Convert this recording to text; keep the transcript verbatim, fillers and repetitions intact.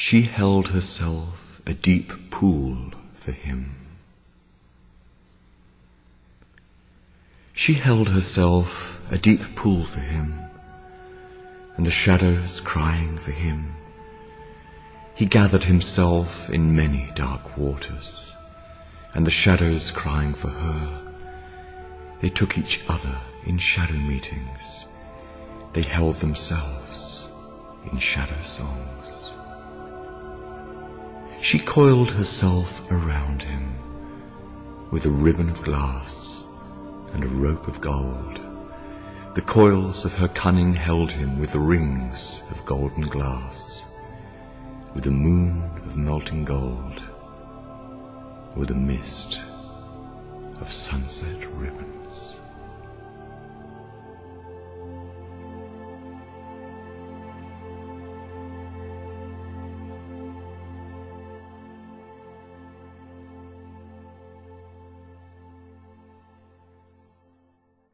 She held herself a deep pool for him. She held herself a deep pool for him, and the shadows crying for him. He gathered himself in many dark waters, and the shadows crying for her. They took each other in shadow meetings. They held themselves in shadow songs. She coiled herself around him with a ribbon of glass and a rope of gold. The coils of her cunning held him with the rings of golden glass, with a moon of melting gold, with a mist of sunset ribbons.